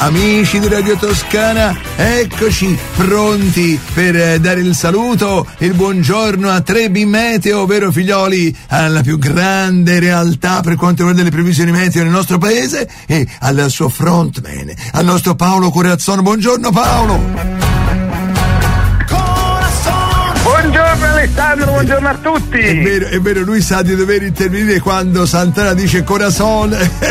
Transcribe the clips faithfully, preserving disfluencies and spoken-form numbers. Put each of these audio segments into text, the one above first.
amici di Radio Toscana, eccoci pronti per eh, dare il saluto, il buongiorno a Trebi Meteo, vero figlioli, alla più grande realtà per quanto riguarda le previsioni meteo nel nostro paese, e al suo frontman, al nostro Paolo Corazzon. Buongiorno Paolo. Buongiorno Alessandro, buongiorno a tutti. È vero, è vero, lui sa di dover intervenire quando Santana dice corazon.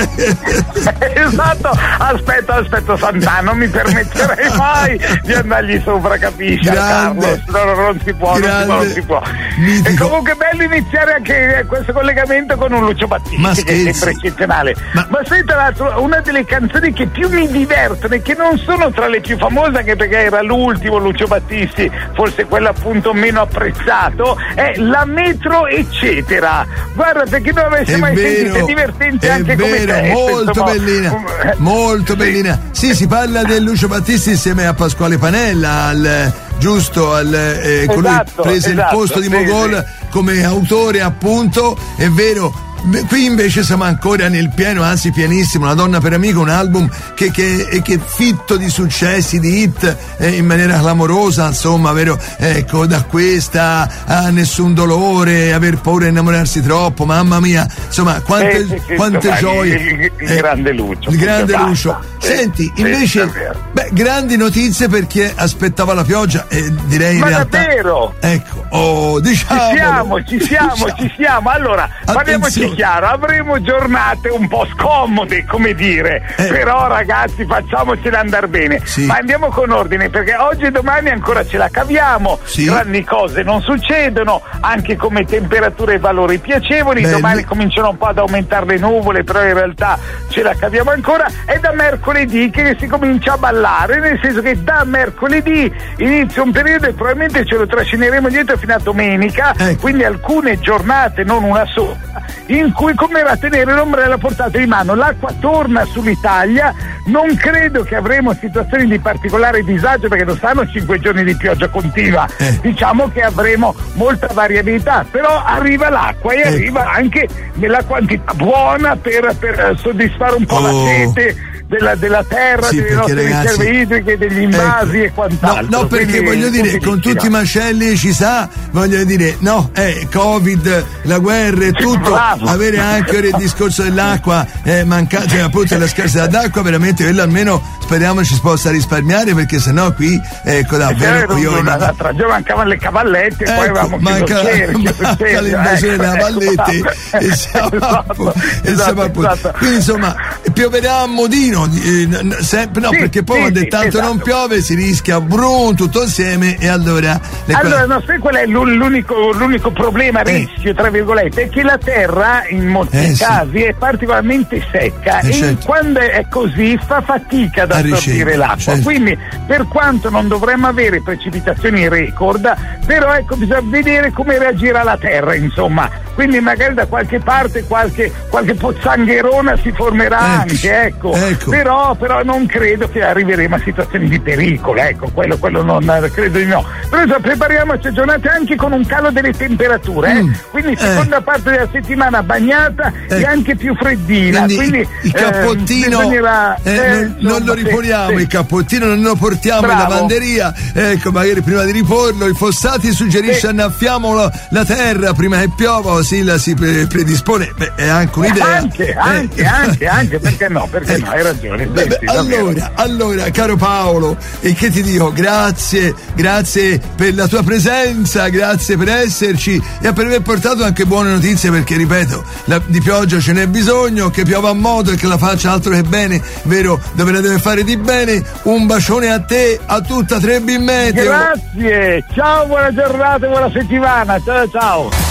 Esatto, aspetta, aspetta Santana, non mi permetterei mai di andargli sopra, capisci? Grande, Carlo, no, non si può, grande, non si può, non si può. Mitico. E comunque è bello iniziare anche questo collegamento con un Lucio Battisti, Ma che è sempre eccezionale. Ma, Ma sai, tra l'altro, una delle canzoni che più mi divertono e che non sono tra le più famose, anche perché era l'ultimo Lucio Battisti, forse quello appunto meno apprezzato, è La Metro eccetera. Guarda, perché non avesse è mai vero, sentito, divertenti è anche vero, come te. molto insomma, bellina, um, molto sì. bellina. Sì, si parla del Lucio Battisti insieme a Pasquale Panella, al giusto, al eh, colui esatto, prese esatto, il posto di sì, Mogol sì. come autore, appunto, è vero. Qui invece siamo ancora nel pieno, anzi pienissimo, Una donna per amico, un album che, che, che è fitto di successi, di hit eh, in maniera clamorosa, insomma, vero? Ecco, da questa a Nessun dolore, Aver paura di innamorarsi troppo, mamma mia, insomma, quante, eh, sì, sì, quante insomma, gioie. Il, il, il eh, grande Lucio. Il grande basta. Lucio. Sì, Senti, sì, invece, beh, grandi notizie per chi aspettava la pioggia, e eh, direi in Ma realtà. davvero? Ecco, oh, diciamo. Ci siamo, ci siamo, diciamo. ci siamo. Allora, parliamoci chiaro, avremo giornate un po' scomode, come dire, eh. però ragazzi facciamocela andare bene. Sì. Ma andiamo con ordine, perché oggi e domani ancora ce la caviamo, sì. grandi cose non succedono, anche come temperature e valori piacevoli. Belli. Domani cominciano un po' ad aumentare le nuvole, però in realtà ce la caviamo ancora. È da mercoledì che si comincia a ballare, nel senso che da mercoledì inizia un periodo e probabilmente ce lo trascineremo dietro fino a domenica, ecco. Quindi alcune giornate, non una sola, in cui come va a tenere l'ombrello a portata di mano. L'acqua torna sull'Italia, non credo che avremo situazioni di particolare disagio, perché non saranno cinque giorni di pioggia continua, eh. diciamo che avremo molta variabilità, però arriva l'acqua e eh. arriva anche nella quantità buona per, per soddisfare un po' oh. la sete Della, della terra, sì, delle nostre ragazzi, riserve idriche, degli invasi, ecco. e quant'altro. No, no, perché Quindi, voglio dire, con tutti i macelli ci sa, voglio dire, no, eh, Covid, la guerra e tutto, bravo. avere anche il discorso dell'acqua, eh, mancata, cioè, appunto la scarsità d'acqua, veramente quello almeno speriamo ci si possa risparmiare, perché sennò qui, ecco, davvero io l'altra giorno mancavano le cavallette, ecco, poi avevamo manca, chiuso manca l'invasione della vallette, e siamo esatto, e siamo esatto, esatto. Quindi insomma pioverà a modino, eh, sempre, no, sì, perché poi sì, quando sì, tanto esatto. non piove si rischia brum tutto insieme, e allora le allora non sai qual è l'unico, l'unico problema, eh. rischio tra virgolette, è che la terra in molti eh, casi sì. è particolarmente secca, eh, e certo. quando è così fa fatica ad A assorbire ricevere, l'acqua, certo. Quindi per quanto non dovremmo avere precipitazioni record, però ecco, bisogna vedere come reagirà la terra, insomma, quindi magari da qualche parte qualche, qualche pozzangherona si formerà, ecco. anche, ecco, ecco. Però, però non credo che arriveremo a situazioni di pericolo, ecco, quello, quello non credo di no. Però insomma, prepariamoci a giornate anche con un calo delle temperature, eh? Mm. Quindi seconda eh. parte della settimana bagnata eh. e anche più freddina, quindi, quindi il cappottino eh, bisognerà, eh, eh, non, non lo sì, riponiamo, sì. il cappottino non lo portiamo Bravo. in lavanderia, ecco, magari prima di riporlo il Fossati suggerisce sì. annaffiamo la, la terra prima che piova, così la si pre- predispone. Beh, è anche un'idea, anche, anche, eh. anche, anche, perché no, perché ecco. no, hai ragione. Beh, beh, sì, allora, allora, caro Paolo, e che ti dico, grazie, grazie per la tua presenza, grazie per esserci e per aver portato anche buone notizie, perché ripeto, la, di pioggia ce n'è bisogno, che piova a modo e che la faccia altro che bene, vero, dove la deve fare di bene. Un bacione a te, a tutta Trebi Meteo. Grazie, ciao, buona giornata, buona settimana, ciao ciao.